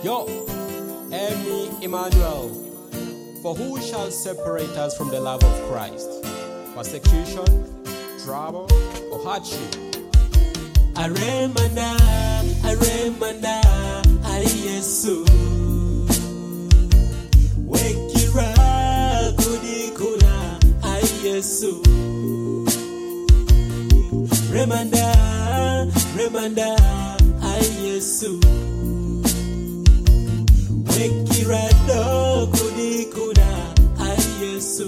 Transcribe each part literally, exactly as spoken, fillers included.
Yo, Emmy Emmanuel, for who shall separate us from the love of Christ? Persecution, trouble, or hardship? Aremana, Aremana, Ayesu. Wekira, Kudikuna, Ayesu. Remanda, Remanda, Ayesu. Wekira, Kudikuna, Ayesu.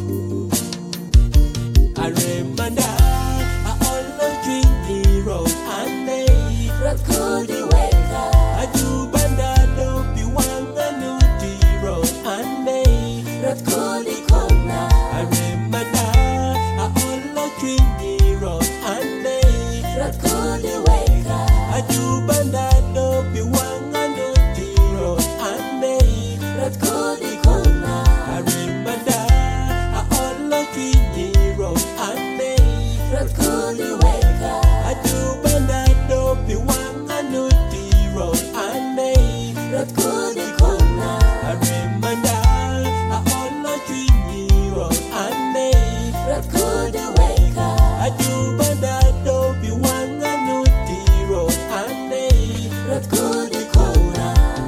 Aremanda, Aolo Jingiro, Ande, Rakudi Weka, Ajubanda, Dopi Wanga Nutiro, Ande, Rakudi Kona, Aremanda, Aolo Jingiro, Ande, Rakudi Weka, Ajubanda, Dopi Wanga Nutiro, Ande, Rakudi Kona, Aremanda, Aolo Jingiro, Ande, Rakudi Weka, Ajubanda, Dopi Wanga Nutiro, Ande, Rakudi Kona, Aremanda, Aolo Jingiro, Ande, Rakudi Weka, Ajubanda, Dopi Wanga Nutiro, Ande, Rakudi Kona.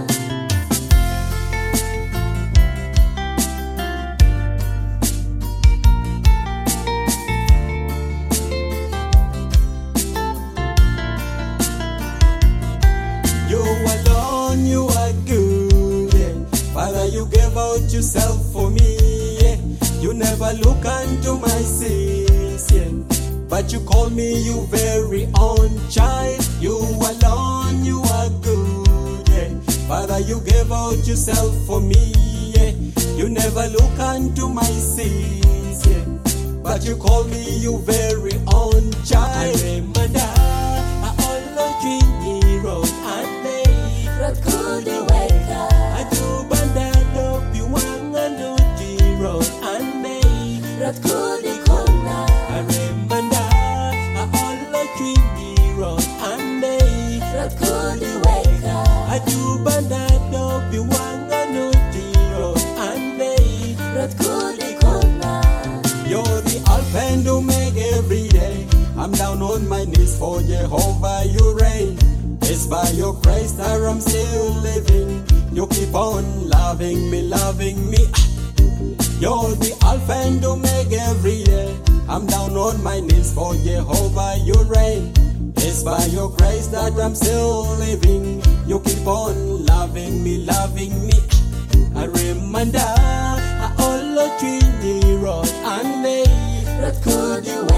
You alone, you are good. Yeah. Father, you gave out yourself for me. Yeah. You never look unto my sins. Yeah. But you call me your very own child. You alone, you are good. Yeah. Father, you gave out yourself for me. Yeah. You never look unto my sins. Yeah. But you call me your very own child. Remember, Rakudi Weka, Ajubanda, Dopi Wanga Nutiro, Ande, Rakudi Kona, Aremanda, Aolo Jingiro, Ande, Rakudi Weka, Ajubanda, Dopi Wanga Nutiro, Ande. Rakudi Kona. You're the Alpha and Omega every day. I'm down on my knees for Jehovah, you reign. It's by your grace that I'm still living. You keep on loving me, loving me. You're the Alpha and Omega every day. I'm down on my knees for Jehovah, you reign. It's by your grace that I'm still living. You keep on loving me, loving me. I remember I all Ande, Rakudi Weka.